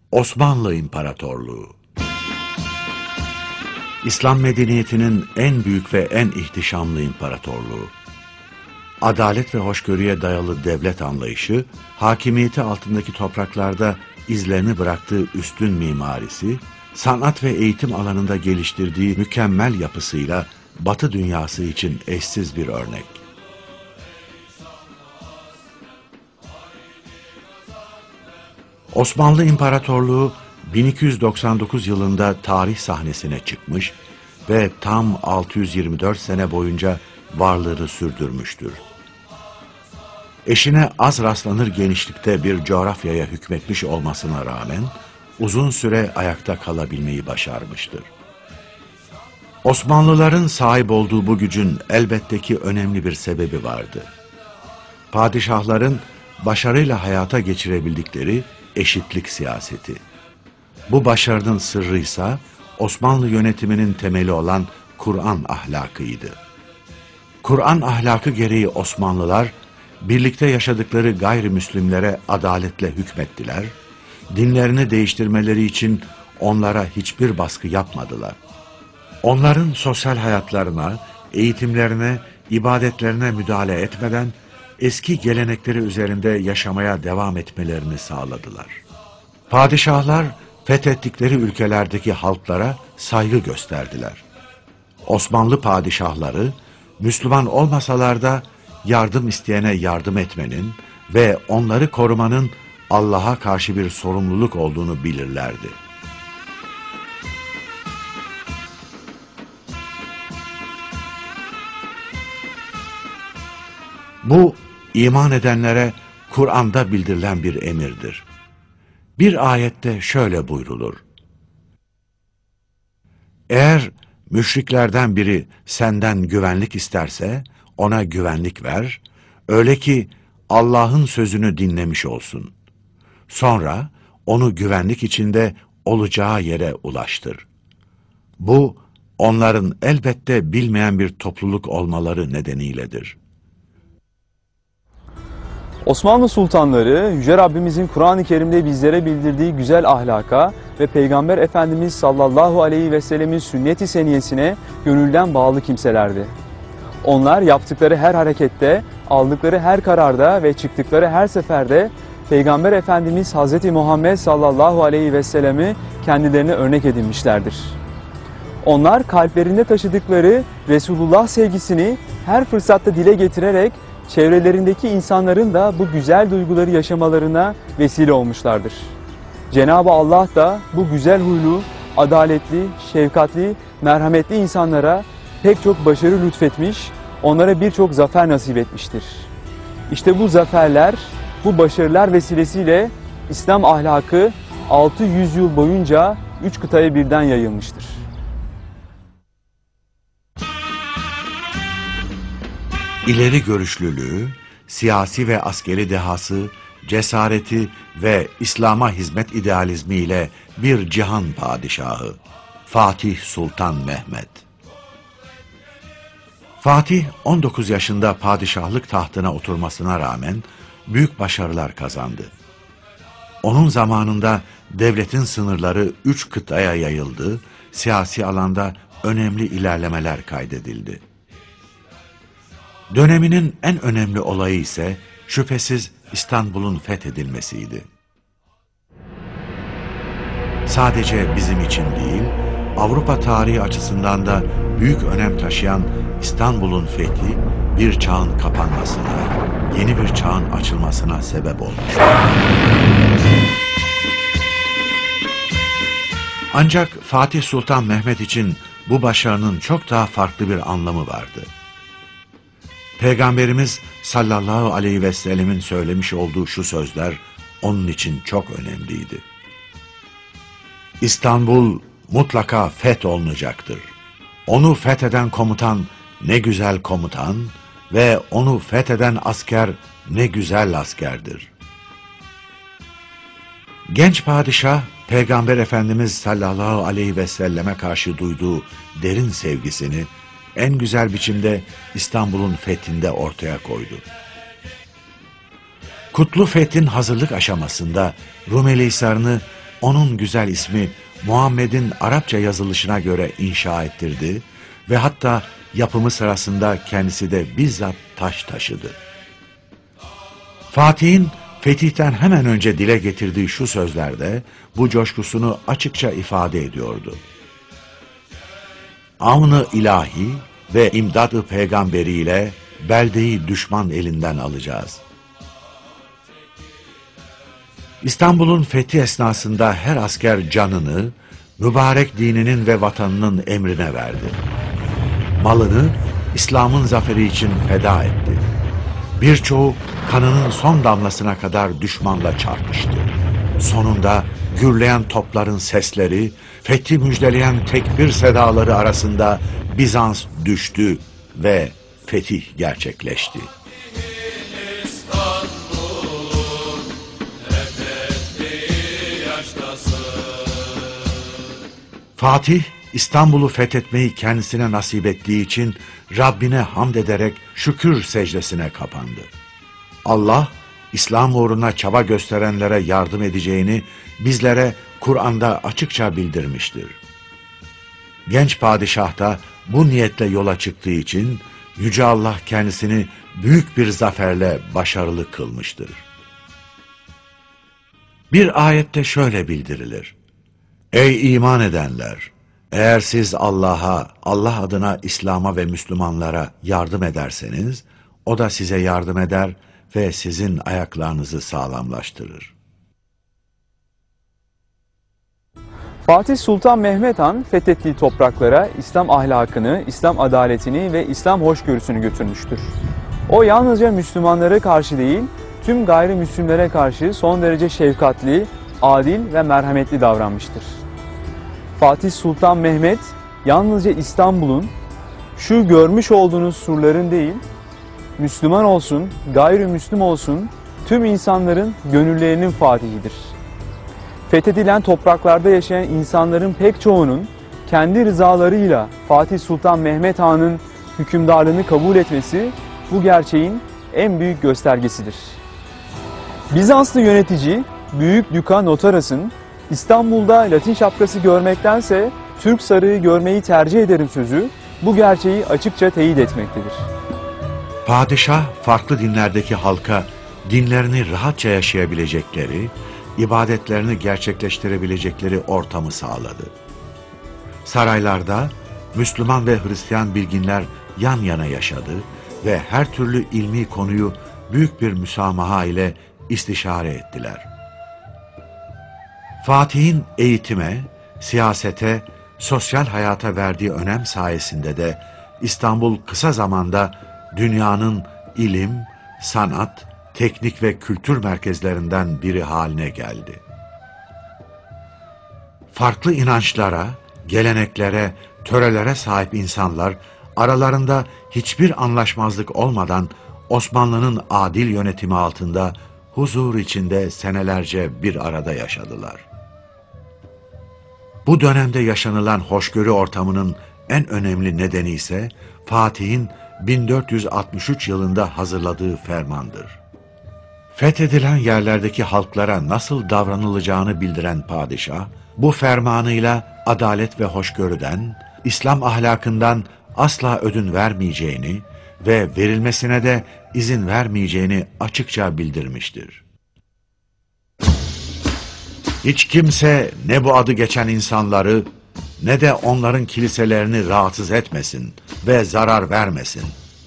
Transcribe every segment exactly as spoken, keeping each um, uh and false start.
Osmanlı İmparatorluğu. İslam medeniyetinin en büyük ve en ihtişamlı imparatorluğu. Adalet ve hoşgörüye dayalı devlet anlayışı, hakimiyeti altındaki topraklarda izlerini bıraktığı üstün mimarisi, sanat ve eğitim alanında geliştirdiği mükemmel yapısıyla Batı dünyası için eşsiz bir örnek. Osmanlı İmparatorluğu bin iki yüz doksan dokuz yılında tarih sahnesine çıkmış ve tam altı yüz yirmi dört sene boyunca varlığını sürdürmüştür. Eşine az rastlanır genişlikte bir coğrafyaya hükmetmiş olmasına rağmen uzun süre ayakta kalabilmeyi başarmıştır. Osmanlıların sahip olduğu bu gücün elbette ki önemli bir sebebi vardı. Padişahların başarıyla hayata geçirebildikleri eşitlik siyaseti. Bu başarının sırrıysa Osmanlı yönetiminin temeli olan Kur'an ahlakıydı. Kur'an ahlakı gereği Osmanlılar birlikte yaşadıkları gayrimüslimlere adaletle hükmettiler, dinlerini değiştirmeleri için onlara hiçbir baskı yapmadılar. Onların sosyal hayatlarına, eğitimlerine, ibadetlerine müdahale etmeden eski gelenekleri üzerinde yaşamaya devam etmelerini sağladılar. Padişahlar fethettikleri ülkelerdeki halklara saygı gösterdiler. Osmanlı padişahları Müslüman olmasalar da yardım isteyene yardım etmenin ve onları korumanın Allah'a karşı bir sorumluluk olduğunu bilirlerdi. Bu, iman edenlere Kur'an'da bildirilen bir emirdir. Bir ayette şöyle buyrulur: Eğer müşriklerden biri senden güvenlik isterse, ona güvenlik ver, öyle ki Allah'ın sözünü dinlemiş olsun. Sonra onu güvenlik içinde olacağı yere ulaştır. Bu, onların elbette bilmeyen bir topluluk olmaları nedeniyledir. Osmanlı sultanları, Yüce Rabbimizin Kur'an-ı Kerim'de bizlere bildirdiği güzel ahlaka ve Peygamber Efendimiz sallallahu aleyhi ve sellemin sünnet-i seniyesine gönülden bağlı kimselerdi. Onlar yaptıkları her harekette, aldıkları her kararda ve çıktıkları her seferde Peygamber Efendimiz Hazreti Muhammed sallallahu aleyhi ve sellemi kendilerine örnek edinmişlerdir. Onlar kalplerinde taşıdıkları Resulullah sevgisini her fırsatta dile getirerek çevrelerindeki insanların da bu güzel duyguları yaşamalarına vesile olmuşlardır. Cenab-ı Allah da bu güzel huylu, adaletli, şefkatli, merhametli insanlara pek çok başarı lütfetmiş, onlara birçok zafer nasip etmiştir. İşte bu zaferler, bu başarılar vesilesiyle İslam ahlakı altı yüz yıl boyunca üç kıtaya birden yayılmıştır. İleri görüşlülüğü, siyasi ve askeri dehası, cesareti ve İslam'a hizmet idealizmiyle bir cihan padişahı, Fatih Sultan Mehmet. Fatih on dokuz yaşında padişahlık tahtına oturmasına rağmen büyük başarılar kazandı. Onun zamanında devletin sınırları üç kıtaya yayıldı, siyasi alanda önemli ilerlemeler kaydedildi. Döneminin en önemli olayı ise şüphesiz İstanbul'un fethedilmesiydi. Sadece bizim için değil, Avrupa tarihi açısından da büyük önem taşıyan İstanbul'un fethi bir çağın kapanmasına, yeni bir çağın açılmasına sebep olmuştu. Ancak Fatih Sultan Mehmet için bu başarının çok daha farklı bir anlamı vardı. Peygamberimiz sallallahu aleyhi ve sellemin söylemiş olduğu şu sözler onun için çok önemliydi. İstanbul mutlaka fetholunacaktır. Onu fetheden komutan ne güzel komutan ve onu fetheden asker ne güzel askerdir. Genç padişah, Peygamber Efendimiz sallallahu aleyhi ve selleme karşı duyduğu derin sevgisini en güzel biçimde İstanbul'un fethinde ortaya koydu. Kutlu Fethin hazırlık aşamasında Rumeli Hisarı'nı onun güzel ismi Muhammed'in Arapça yazılışına göre inşa ettirdi ve hatta yapımı sırasında kendisi de bizzat taş taşıdı. Fatih'in fetihten hemen önce dile getirdiği şu sözlerde bu coşkusunu açıkça ifade ediyordu. Avn-ı ilahi ve imdad-ı peygamberiyle beldeyi düşman elinden alacağız. İstanbul'un fethi esnasında her asker canını, mübarek dininin ve vatanının emrine verdi. Malını İslam'ın zaferi için feda etti. Birçoğu kanının son damlasına kadar düşmanla çarpıştı. Sonunda gürleyen topların sesleri, fethi müjdeleyen tekbir sedaları arasında Bizans düştü ve fetih gerçekleşti. Fatih, İstanbul'u fethetmeyi kendisine nasip ettiği için Rabbine hamd ederek şükür secdesine kapandı. Allah, İslam uğruna çaba gösterenlere yardım edeceğini bizlere Kur'an'da açıkça bildirmiştir. Genç padişah da bu niyetle yola çıktığı için Yüce Allah kendisini büyük bir zaferle başarılı kılmıştır. Bir ayette şöyle bildirilir: Ey iman edenler! Eğer siz Allah'a, Allah adına İslam'a ve Müslümanlara yardım ederseniz, o da size yardım eder ve sizin ayaklarınızı sağlamlaştırır. Fatih Sultan Mehmet Han fethettiği topraklara İslam ahlakını, İslam adaletini ve İslam hoşgörüsünü götürmüştür. O yalnızca Müslümanlara karşı değil, tüm gayrimüslimlere karşı son derece şefkatli, adil ve merhametli davranmıştır. Fatih Sultan Mehmet yalnızca İstanbul'un şu görmüş olduğunuz surların değil, Müslüman olsun, gayrimüslim olsun, tüm insanların gönüllerinin fatihidir. Fethedilen topraklarda yaşayan insanların pek çoğunun kendi rızalarıyla Fatih Sultan Mehmet Han'ın hükümdarlığını kabul etmesi bu gerçeğin en büyük göstergesidir. Bizanslı yönetici Büyük Duka Notaras'ın İstanbul'da Latin şapkası görmektense Türk sarığı görmeyi tercih ederim sözü bu gerçeği açıkça teyit etmektedir. Padişah farklı dinlerdeki halka dinlerini rahatça yaşayabilecekleri, ibadetlerini gerçekleştirebilecekleri ortamı sağladı. Saraylarda Müslüman ve Hristiyan bilginler yan yana yaşadı ve her türlü ilmi konuyu büyük bir müsamaha ile istişare ettiler. Fatih'in eğitime, siyasete, sosyal hayata verdiği önem sayesinde de İstanbul kısa zamanda dünyanın ilim, sanat, teknik ve kültür merkezlerinden biri haline geldi. Farklı inançlara, geleneklere, törelere sahip insanlar aralarında hiçbir anlaşmazlık olmadan Osmanlı'nın adil yönetimi altında huzur içinde senelerce bir arada yaşadılar. Bu dönemde yaşanılan hoşgörü ortamının en önemli nedeni ise Fatih'in bin dört yüz altmış üç yılında hazırladığı fermandır. Fethedilen yerlerdeki halklara nasıl davranılacağını bildiren padişah, bu fermanıyla adalet ve hoşgörüden, İslam ahlakından asla ödün vermeyeceğini ve verilmesine de izin vermeyeceğini açıkça bildirmiştir. Hiç kimse ne bu adı geçen insanları ne de onların kiliselerini rahatsız etmesin ve zarar vermesin.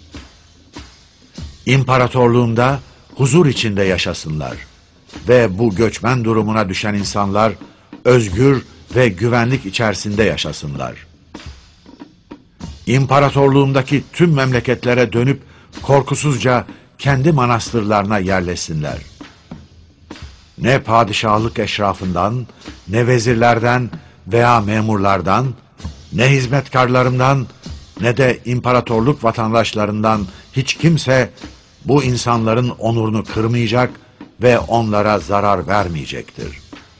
İmparatorluğumda huzur içinde yaşasınlar ve bu göçmen durumuna düşen insanlar özgür ve güvenlik içerisinde yaşasınlar. İmparatorluğumdaki tüm memleketlere dönüp korkusuzca kendi manastırlarına yerleşsinler. Ne padişahlık eşrafından, ne vezirlerden veya memurlardan, ne hizmetkarlarından, ne de imparatorluk vatandaşlarından hiç kimse bu insanların onurunu kırmayacak ve onlara zarar vermeyecektir.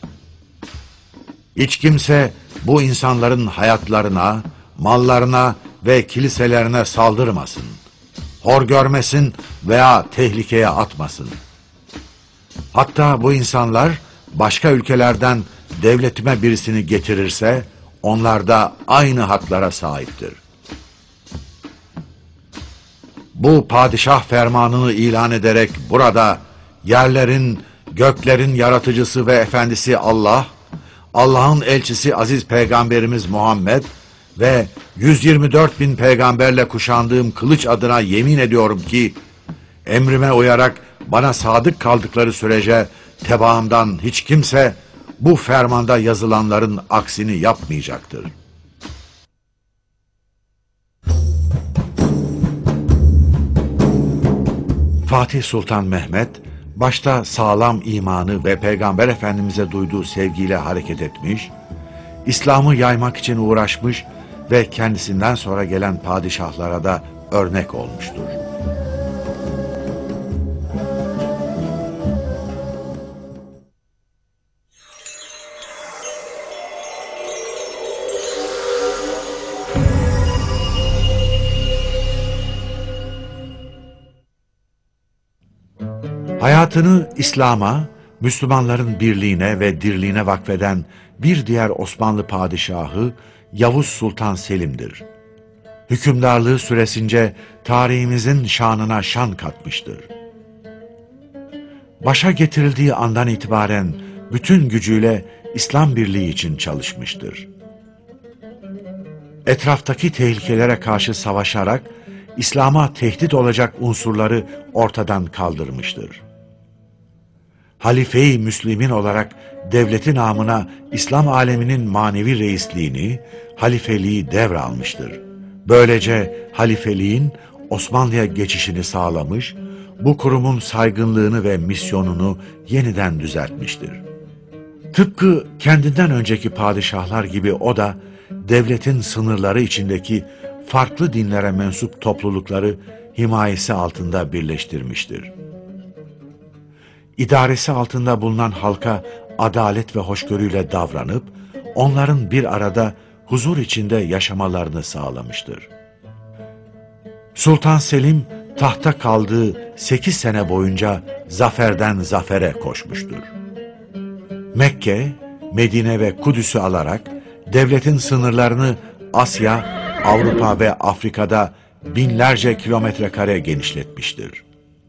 Hiç kimse bu insanların hayatlarına, mallarına ve kiliselerine saldırmasın, hor görmesin veya tehlikeye atmasın. Hatta bu insanlar başka ülkelerden devletime birisini getirirse, onlar da aynı haklara sahiptir. Bu padişah fermanını ilan ederek burada yerlerin, göklerin yaratıcısı ve efendisi Allah, Allah'ın elçisi aziz peygamberimiz Muhammed ve yüz yirmi dört bin peygamberle kuşandığım kılıç adına yemin ediyorum ki, emrime uyarak bana sadık kaldıkları sürece tebaamdan hiç kimse bu fermanda yazılanların aksini yapmayacaktır. Fatih Sultan Mehmet, başta sağlam imanı ve Peygamber Efendimiz'e duyduğu sevgiyle hareket etmiş, İslam'ı yaymak için uğraşmış ve kendisinden sonra gelen padişahlara da örnek olmuştur. Hayatını İslam'a, Müslümanların birliğine ve dirliğine vakfeden bir diğer Osmanlı padişahı Yavuz Sultan Selim'dir. Hükümdarlığı süresince tarihimizin şanına şan katmıştır. Başa getirildiği andan itibaren bütün gücüyle İslam birliği için çalışmıştır. Etraftaki tehlikelere karşı savaşarak İslam'a tehdit olacak unsurları ortadan kaldırmıştır. Halife-i Müslimin olarak devleti namına İslam aleminin manevi reisliğini, halifeliği devralmıştır. Böylece halifeliğin Osmanlı'ya geçişini sağlamış, bu kurumun saygınlığını ve misyonunu yeniden düzeltmiştir. Tıpkı kendinden önceki padişahlar gibi o da devletin sınırları içindeki farklı dinlere mensup toplulukları himayesi altında birleştirmiştir. İdaresi altında bulunan halka adalet ve hoşgörüyle davranıp, onların bir arada huzur içinde yaşamalarını sağlamıştır. Sultan Selim, tahta kaldığı sekiz sene boyunca zaferden zafere koşmuştur. Mekke, Medine ve Kudüs'ü alarak, devletin sınırlarını Asya, Avrupa ve Afrika'da binlerce kilometre kare genişletmiştir.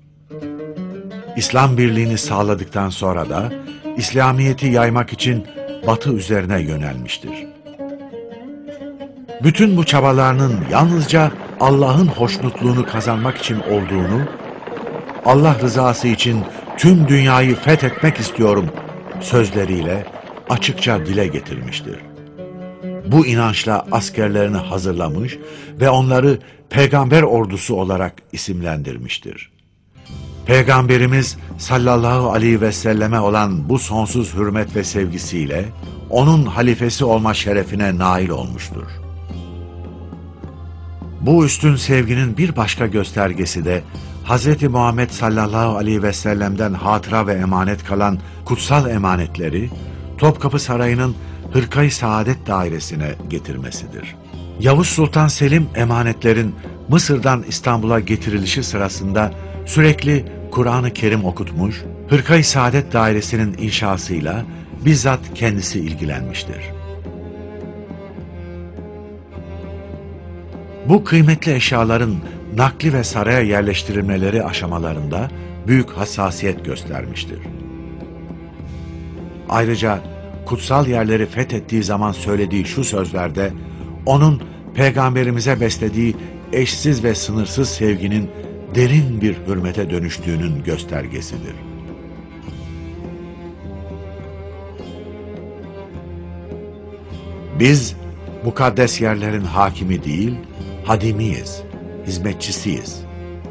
İslam birliğini sağladıktan sonra da İslamiyet'i yaymak için Batı üzerine yönelmiştir. Bütün bu çabalarının yalnızca Allah'ın hoşnutluğunu kazanmak için olduğunu, Allah rızası için tüm dünyayı fethetmek istiyorum sözleriyle açıkça dile getirmiştir. Bu inançla askerlerini hazırlamış ve onları peygamber ordusu olarak isimlendirmiştir. Peygamberimiz sallallahu aleyhi ve selleme olan bu sonsuz hürmet ve sevgisiyle onun halifesi olma şerefine nail olmuştur. Bu üstün sevginin bir başka göstergesi de Hazreti Muhammed sallallahu aleyhi ve sellem'den hatıra ve emanet kalan kutsal emanetleri Topkapı Sarayı'nın Hırka-i Saadet dairesine getirmesidir. Yavuz Sultan Selim emanetlerin Mısır'dan İstanbul'a getirilişi sırasında sürekli Kur'an-ı Kerim okutmuş, Hırka-i Saadet dairesinin inşasıyla bizzat kendisi ilgilenmiştir. Bu kıymetli eşyaların nakli ve saraya yerleştirilmeleri aşamalarında büyük hassasiyet göstermiştir. Ayrıca kutsal yerleri fethettiği zaman söylediği şu sözlerde, onun Peygamberimize beslediği eşsiz ve sınırsız sevginin derin bir hürmete dönüştüğünün göstergesidir. Biz mukaddes yerlerin hakimi değil, hadimiyiz, hizmetçisiyiz.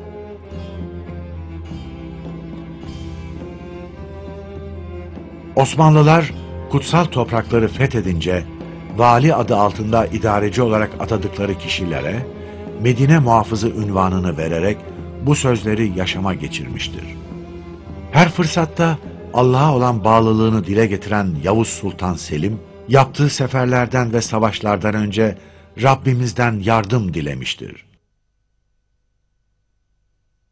Osmanlılar kutsal toprakları fethedince vali adı altında idareci olarak atadıkları kişilere Medine muhafızı unvanını vererek bu sözleri yaşama geçirmiştir. Her fırsatta Allah'a olan bağlılığını dile getiren Yavuz Sultan Selim, yaptığı seferlerden ve savaşlardan önce Rabbimizden yardım dilemiştir.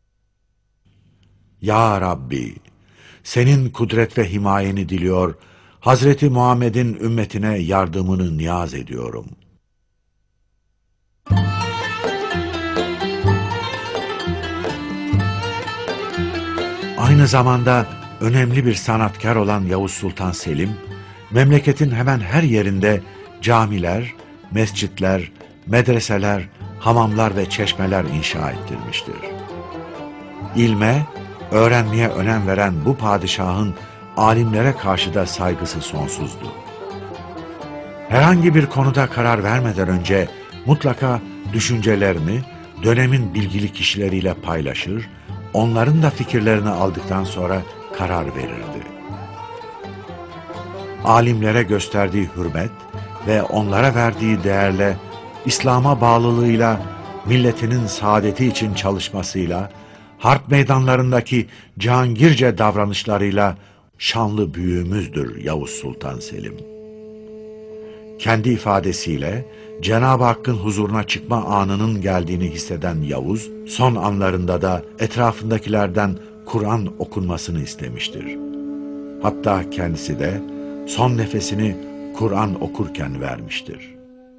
Ya Rabbi, senin kudret ve himayeni diliyor, Hazreti Muhammed'in ümmetine yardımını niyaz ediyorum. Aynı zamanda önemli bir sanatkar olan Yavuz Sultan Selim, memleketin hemen her yerinde camiler, mescitler, medreseler, hamamlar ve çeşmeler inşa ettirmiştir. İlme, öğrenmeye önem veren bu padişahın alimlere karşı da saygısı sonsuzdu. Herhangi bir konuda karar vermeden önce mutlaka düşüncelerini dönemin bilgili kişileriyle paylaşır, onların da fikirlerini aldıktan sonra karar verirdi. Alimlere gösterdiği hürmet ve onlara verdiği değerle, İslam'a bağlılığıyla, milletinin saadeti için çalışmasıyla, harp meydanlarındaki cihangirce davranışlarıyla şanlı büyüğümüzdür Yavuz Sultan Selim. Kendi ifadesiyle Cenab-ı Hakk'ın huzuruna çıkma anının geldiğini hisseden Yavuz, son anlarında da etrafındakilerden Kur'an okunmasını istemiştir. Hatta kendisi de son nefesini Kur'an okurken vermiştir.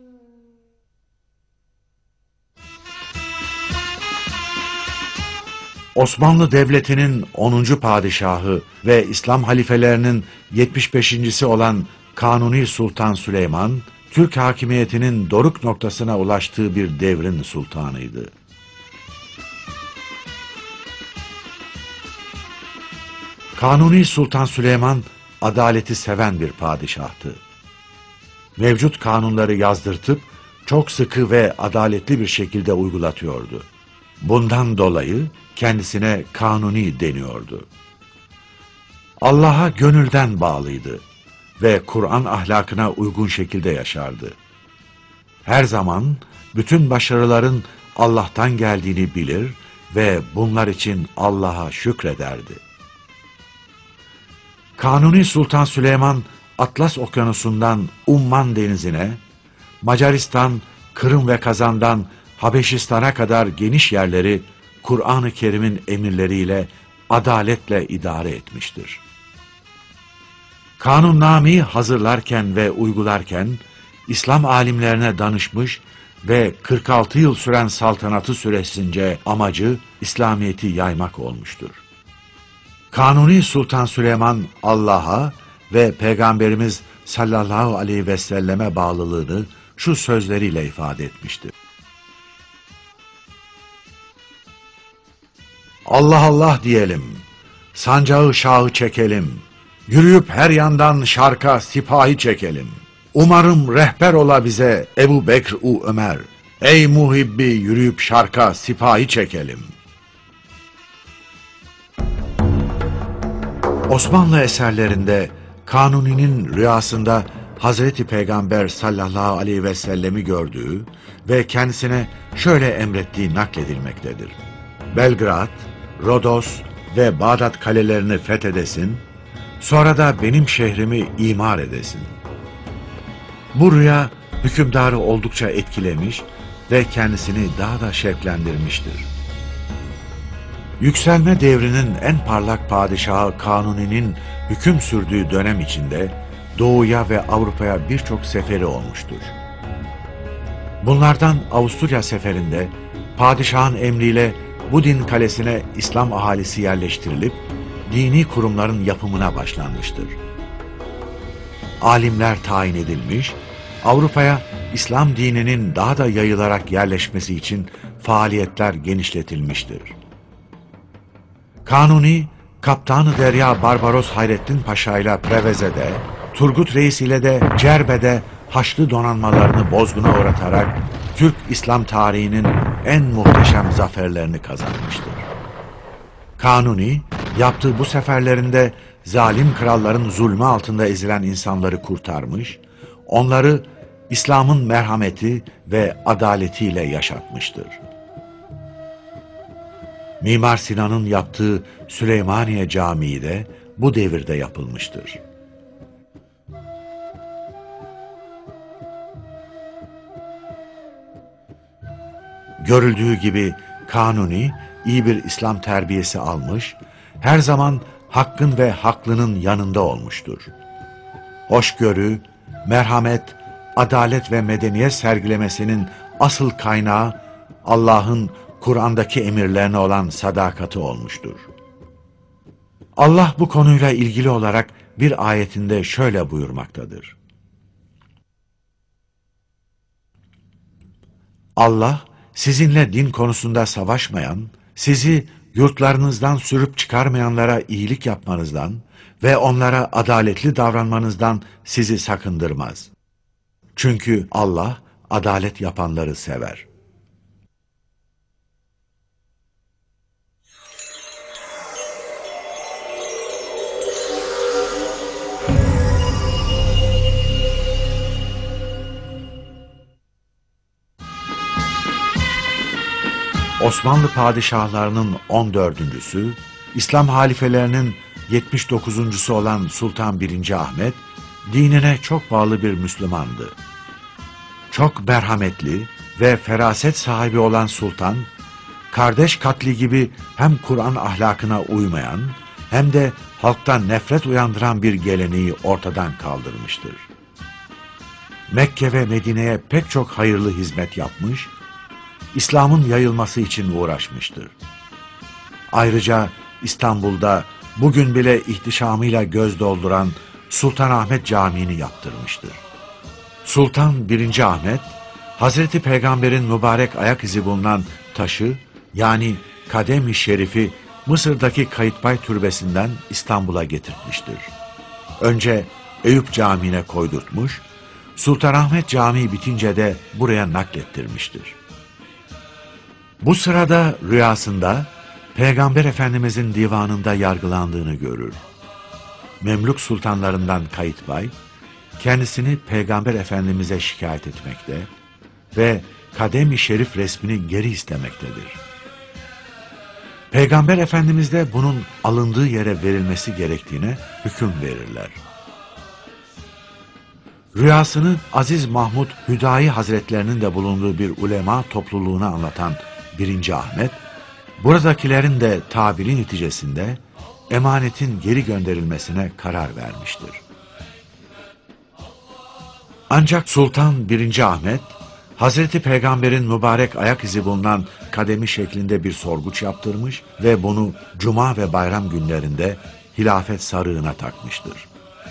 Osmanlı Devleti'nin onuncu padişahı ve İslam halifelerinin yetmiş beşincisi olan Kanuni Sultan Süleyman, Türk hakimiyetinin doruk noktasına ulaştığı bir devrin sultanıydı. Kanuni Sultan Süleyman, adaleti seven bir padişahtı. Mevcut kanunları yazdırtıp, çok sıkı ve adaletli bir şekilde uygulatıyordu. Bundan dolayı kendisine Kanuni deniyordu. Allah'a gönülden bağlıydı ve Kur'an ahlakına uygun şekilde yaşardı. Her zaman bütün başarıların Allah'tan geldiğini bilir ve bunlar için Allah'a şükrederdi. Kanuni Sultan Süleyman, Atlas Okyanusu'ndan Umman Denizi'ne, Macaristan, Kırım ve Kazan'dan Habeşistan'a kadar geniş yerleri Kur'an-ı Kerim'in emirleriyle adaletle idare etmiştir. Kanunnameyi hazırlarken ve uygularken İslam alimlerine danışmış ve kırk altı yıl süren saltanatı süresince amacı İslamiyet'i yaymak olmuştur. Kanuni Sultan Süleyman Allah'a ve Peygamberimiz sallallahu aleyhi ve selleme bağlılığını şu sözleriyle ifade etmiştir. Allah Allah diyelim, sancağı şahı çekelim, yürüyüp her yandan şarka sipahi çekelim. Umarım rehber ola bize Ebu Bekr u Ömer, ey muhibbi yürüyüp şarka sipahi çekelim. Osmanlı eserlerinde Kanuni'nin rüyasında Hazreti Peygamber sallallahu aleyhi ve sellemi gördüğü ve kendisine şöyle emrettiği nakledilmektedir. Belgrad, Rodos ve Bağdat kalelerini fethedesin, sonra da benim şehrimi imar edesin. Bu rüya hükümdarı oldukça etkilemiş ve kendisini daha da şevklendirmiştir. Yükselme devrinin en parlak padişahı Kanuni'nin hüküm sürdüğü dönem içinde Doğu'ya ve Avrupa'ya birçok seferi olmuştur. Bunlardan Avusturya seferinde padişahın emriyle Budin kalesine İslam ahalisi yerleştirilip dini kurumların yapımına başlanmıştır. Alimler tayin edilmiş, Avrupa'ya İslam dininin daha da yayılarak yerleşmesi için faaliyetler genişletilmiştir. Kanuni, Kaptanı Derya Barbaros Hayrettin Paşa ile Preveze'de, Turgut Reis ile de Cerbe'de Haçlı donanmalarını bozguna uğratarak Türk İslam tarihinin en muhteşem zaferlerini kazanmıştır. Kanuni, yaptığı bu seferlerinde zalim kralların zulmü altında ezilen insanları kurtarmış, onları İslam'ın merhameti ve adaletiyle yaşatmıştır. Mimar Sinan'ın yaptığı Süleymaniye Camii de bu devirde yapılmıştır. Görüldüğü gibi Kanuni iyi bir İslam terbiyesi almış, her zaman hakkın ve haklının yanında olmuştur. hoşgörü, merhamet, adalet ve medeniyet sergilemesinin asıl kaynağı Allah'ın Kur'an'daki emirlerine olan sadakati olmuştur. Allah bu konuyla ilgili olarak bir ayetinde şöyle buyurmaktadır. Allah, sizinle din konusunda savaşmayan, sizi yurtlarınızdan sürüp çıkarmayanlara iyilik yapmanızdan ve onlara adaletli davranmanızdan sizi sakındırmaz. Çünkü Allah, adalet yapanları sever. Osmanlı padişahlarının on dördüncüsü, İslam halifelerinin yetmiş dokuzuncusu olan Sultan birinci Ahmet, dinine çok bağlı bir Müslümandı. Çok merhametli ve feraset sahibi olan Sultan, kardeş katli gibi hem Kur'an ahlakına uymayan, hem de halktan nefret uyandıran bir geleneği ortadan kaldırmıştır. Mekke ve Medine'ye pek çok hayırlı hizmet yapmış, İslam'ın yayılması için uğraşmıştır. Ayrıca İstanbul'da bugün bile ihtişamıyla göz dolduran Sultanahmet Camii'ni yaptırmıştır. Sultan birinci Ahmet, Hazreti Peygamber'in mübarek ayak izi bulunan taşı, yani Kadem-i Şerif'i Mısır'daki Kayıtbay Türbesi'nden İstanbul'a getirtmiştir. Önce Eyüp Camii'ne koydurtmuş, Sultanahmet Camii bitince de buraya naklettirmiştir. Bu sırada rüyasında Peygamber Efendimizin divanında yargılandığını görür. Memlük sultanlarından Kayıtbay, kendisini Peygamber Efendimiz'e şikayet etmekte ve Kadem-i Şerif resmini geri istemektedir. Peygamber Efendimiz de bunun alındığı yere verilmesi gerektiğine hüküm verirler. Rüyasını Aziz Mahmud Hüdayi Hazretlerinin de bulunduğu bir ulema topluluğuna anlatan birinci Ahmet, buradakilerin de tabiri neticesinde emanetin geri gönderilmesine karar vermiştir. Ancak Sultan birinci Ahmet, Hazreti Peygamber'in mübarek ayak izi bulunan kademi şeklinde bir sorguç yaptırmış ve bunu cuma ve bayram günlerinde hilafet sarığına takmıştır.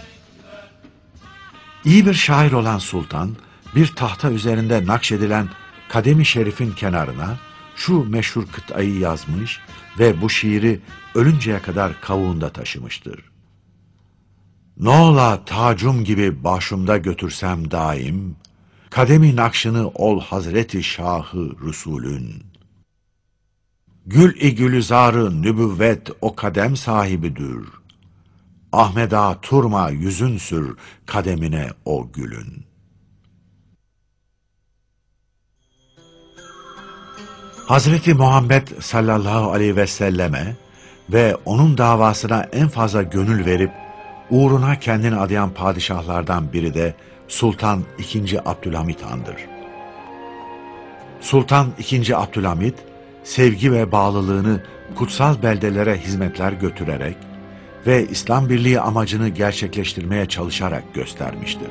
İyi bir şair olan Sultan, bir tahta üzerinde nakşedilen Kadem-i Şerif'in kenarına şu meşhur kıtayı yazmış ve bu şiiri ölünceye kadar kavuğunda taşımıştır. Ne ola tacum gibi başımda götürsem daim, kademi nakşını ol Hazreti Şahı Resulün. Gül-i gülizarı nübüvvet o kadem sahibidir. Ahmeda turma yüzün sür kademine o gülün. Hazreti Muhammed sallallahu aleyhi ve selleme ve onun davasına en fazla gönül verip uğruna kendini adayan padişahlardan biri de Sultan ikinci. Abdülhamit Han'dır. Sultan ikinci. Abdülhamit, sevgi ve bağlılığını kutsal beldelere hizmetler götürerek ve İslam birliği amacını gerçekleştirmeye çalışarak göstermiştir.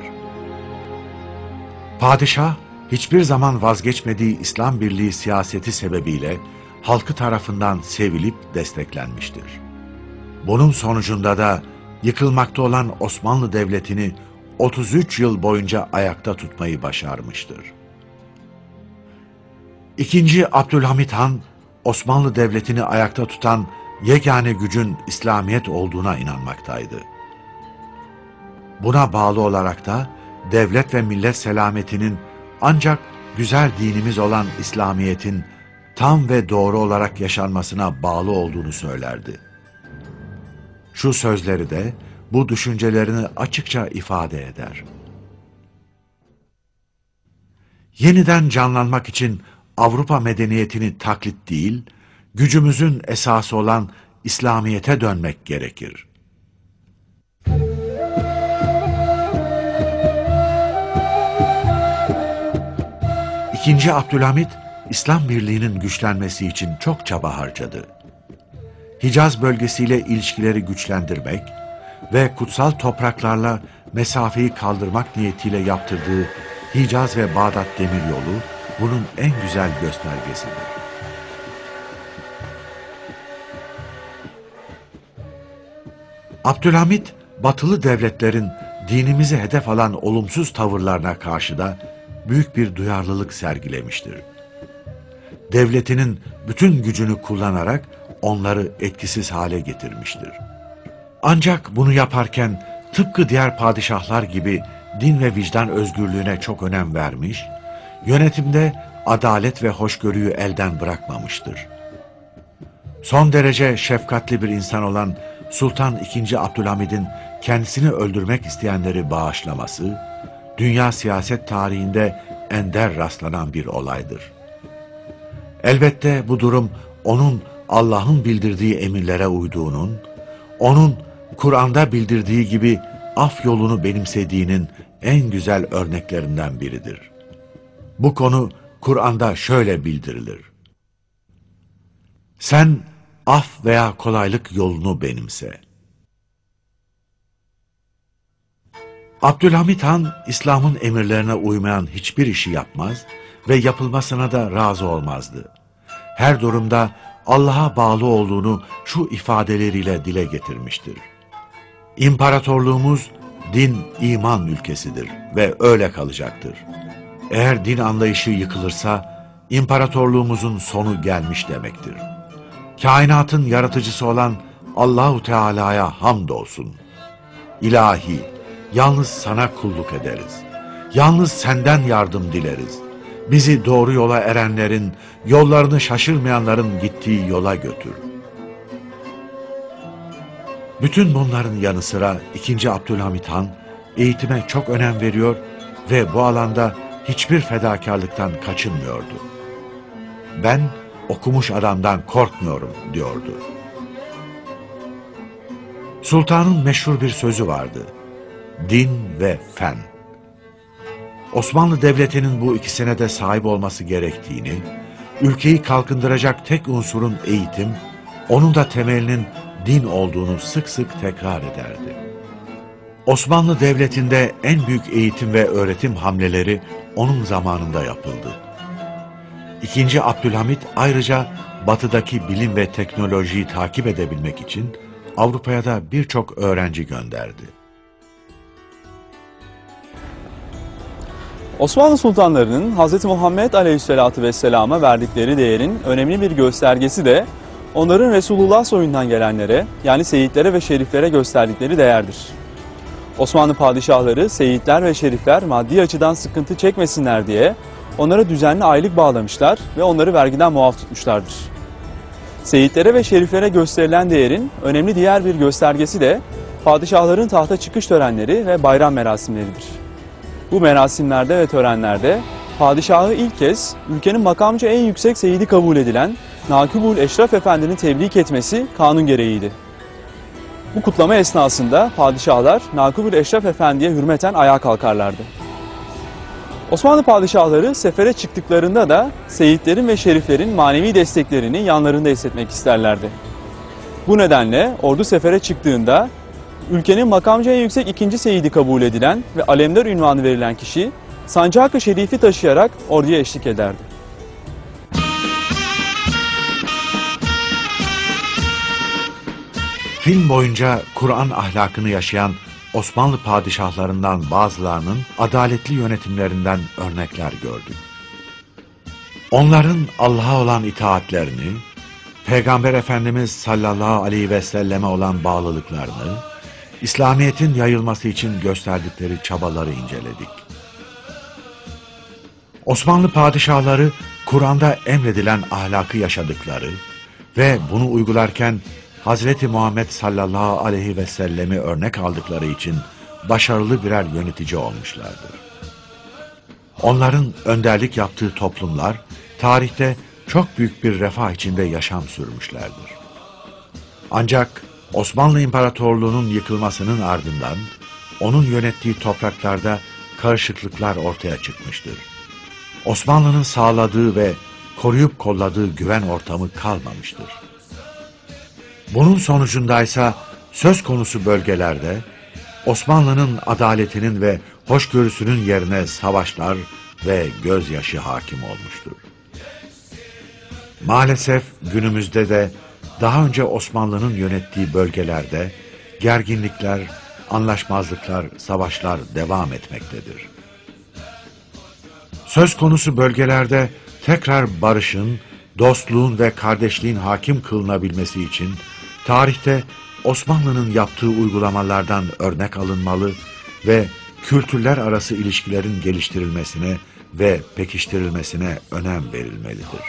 Padişah, hiçbir zaman vazgeçmediği İslam birliği siyaseti sebebiyle halkı tarafından sevilip desteklenmiştir. Bunun sonucunda da yıkılmakta olan Osmanlı Devleti'ni otuz üç yıl boyunca ayakta tutmayı başarmıştır. İkinci. Abdülhamit Han, Osmanlı Devleti'ni ayakta tutan yegane gücün İslamiyet olduğuna inanmaktaydı. Buna bağlı olarak da devlet ve millet selametinin ancak güzel dinimiz olan İslamiyet'in tam ve doğru olarak yaşanmasına bağlı olduğunu söylerdi. Şu sözleri de bu düşüncelerini açıkça ifade eder. Yeniden canlanmak için Avrupa medeniyetini taklit değil, gücümüzün esası olan İslamiyet'e dönmek gerekir. İkinci. Abdülhamit, İslam birliğinin güçlenmesi için çok çaba harcadı. Hicaz bölgesiyle ilişkileri güçlendirmek ve kutsal topraklarla mesafeyi kaldırmak niyetiyle yaptırdığı Hicaz ve Bağdat demiryolu bunun en güzel göstergesidir. Abdülhamit, batılı devletlerin dinimizi hedef alan olumsuz tavırlarına karşı da büyük bir duyarlılık sergilemiştir. Devletinin bütün gücünü kullanarak onları etkisiz hale getirmiştir. Ancak bunu yaparken tıpkı diğer padişahlar gibi din ve vicdan özgürlüğüne çok önem vermiş, yönetimde adalet ve hoşgörüyü elden bırakmamıştır. Son derece şefkatli bir insan olan Sultan ikinci. Abdülhamid'in kendisini öldürmek isteyenleri bağışlaması, dünya siyaset tarihinde ender rastlanan bir olaydır. Elbette bu durum onun Allah'ın bildirdiği emirlere uyduğunun, onun Kur'an'da bildirdiği gibi af yolunu benimsediğinin en güzel örneklerinden biridir. Bu konu Kur'an'da şöyle bildirilir: Sen af veya kolaylık yolunu benimse. Abdülhamit Han, İslam'ın emirlerine uymayan hiçbir işi yapmaz ve yapılmasına da razı olmazdı. Her durumda Allah'a bağlı olduğunu şu ifadeleriyle dile getirmiştir: İmparatorluğumuz din, iman ülkesidir ve öyle kalacaktır. Eğer din anlayışı yıkılırsa, imparatorluğumuzun sonu gelmiş demektir. Kainatın yaratıcısı olan Allahu Teala'ya hamdolsun. İlahi, yalnız sana kulluk ederiz. Yalnız senden yardım dileriz. Bizi doğru yola erenlerin, yollarını şaşırmayanların gittiği yola götür. Bütün bunların yanı sıra ikinci. Abdülhamit Han, eğitime çok önem veriyor ve bu alanda hiçbir fedakarlıktan kaçınmıyordu. Ben okumuş adamdan korkmuyorum diyordu. Sultanın meşhur bir sözü vardı: din ve fen. Osmanlı Devleti'nin bu ikisine de sahip olması gerektiğini, ülkeyi kalkındıracak tek unsurun eğitim, onun da temelinin din olduğunu sık sık tekrar ederdi. Osmanlı Devleti'nde en büyük eğitim ve öğretim hamleleri onun zamanında yapıldı. ikinci. Abdülhamit ayrıca batıdaki bilim ve teknolojiyi takip edebilmek için Avrupa'ya da birçok öğrenci gönderdi. Osmanlı sultanlarının Hz. Muhammed Aleyhisselatü Vesselam'a verdikleri değerin önemli bir göstergesi de onların Resulullah soyundan gelenlere, yani seyitlere ve şeriflere gösterdikleri değerdir. Osmanlı padişahları seyitler ve şerifler maddi açıdan sıkıntı çekmesinler diye onlara düzenli aylık bağlamışlar ve onları vergiden muaf tutmuşlardır. Seyitlere ve şeriflere gösterilen değerin önemli diğer bir göstergesi de padişahların tahta çıkış törenleri ve bayram merasimleridir. Bu merasimlerde ve törenlerde padişahı ilk kez ülkenin makamca en yüksek seyidi kabul edilen Nakibul Eşref Efendi'ni tebrik etmesi kanun gereğiydi. Bu kutlama esnasında padişahlar Nakibul Eşref Efendi'ye hürmeten ayağa kalkarlardı. Osmanlı padişahları sefere çıktıklarında da seyitlerin ve şeriflerin manevi desteklerini yanlarında hissetmek isterlerdi. Bu nedenle ordu sefere çıktığında ülkenin makamca en yüksek ikinci seyidi kabul edilen ve alemdar ünvanı verilen kişi sancak-ı şerifi taşıyarak orduya eşlik ederdi. Film boyunca Kur'an ahlakını yaşayan Osmanlı padişahlarından bazılarının adaletli yönetimlerinden örnekler gördük. Onların Allah'a olan itaatlerini, Peygamber Efendimiz sallallahu aleyhi ve selleme olan bağlılıklarını, İslamiyet'in yayılması için gösterdikleri çabaları inceledik. Osmanlı padişahları Kur'an'da emredilen ahlakı yaşadıkları ve bunu uygularken Hazreti Muhammed sallallahu aleyhi ve sellemi örnek aldıkları için başarılı birer yönetici olmuşlardır. Onların önderlik yaptığı toplumlar tarihte çok büyük bir refah içinde yaşam sürmüşlerdir. Ancak Osmanlı İmparatorluğu'nun yıkılmasının ardından onun yönettiği topraklarda karışıklıklar ortaya çıkmıştır. Osmanlı'nın sağladığı ve koruyup kolladığı güven ortamı kalmamıştır. Bunun sonucundaysa söz konusu bölgelerde Osmanlı'nın adaletinin ve hoşgörüsünün yerine savaşlar ve gözyaşı hakim olmuştur. Maalesef günümüzde de daha önce Osmanlı'nın yönettiği bölgelerde gerginlikler, anlaşmazlıklar, savaşlar devam etmektedir. Söz konusu bölgelerde tekrar barışın, dostluğun ve kardeşliğin hakim kılınabilmesi için tarihte Osmanlı'nın yaptığı uygulamalardan örnek alınmalı ve kültürler arası ilişkilerin geliştirilmesine ve pekiştirilmesine önem verilmelidir.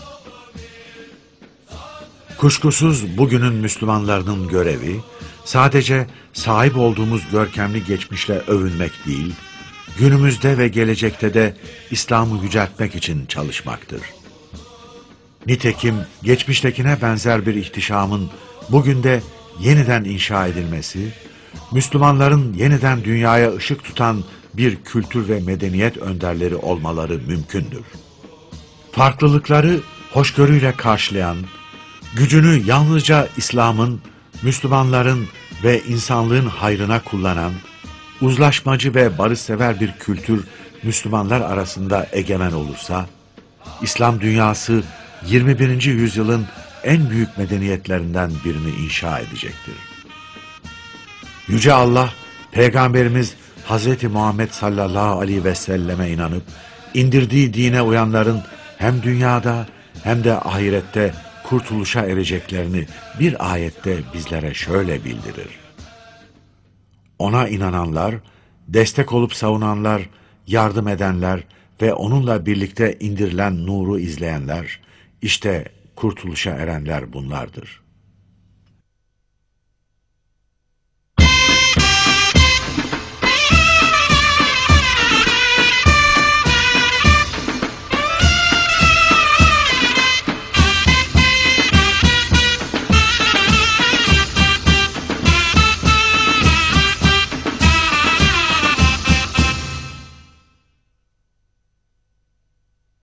Kuşkusuz bugünün Müslümanlarının görevi sadece sahip olduğumuz görkemli geçmişle övünmek değil, günümüzde ve gelecekte de İslam'ı yüceltmek için çalışmaktır. Nitekim geçmiştekine benzer bir ihtişamın bugün de yeniden inşa edilmesi, Müslümanların yeniden dünyaya ışık tutan bir kültür ve medeniyet önderleri olmaları mümkündür. Farklılıkları hoşgörüyle karşılayan, gücünü yalnızca İslam'ın, Müslümanların ve insanlığın hayrına kullanan, uzlaşmacı ve barışsever bir kültür Müslümanlar arasında egemen olursa, İslam dünyası yirmi birinci yüzyılın en büyük medeniyetlerinden birini inşa edecektir. Yüce Allah, Peygamberimiz Hazreti Muhammed sallallahu aleyhi ve selleme inanıp, indirdiği dine uyanların hem dünyada hem de ahirette kurtuluşa ereceklerini bir ayette bizlere şöyle bildirir. Ona inananlar, destek olup savunanlar, yardım edenler ve onunla birlikte indirilen nuru izleyenler, işte kurtuluşa erenler bunlardır.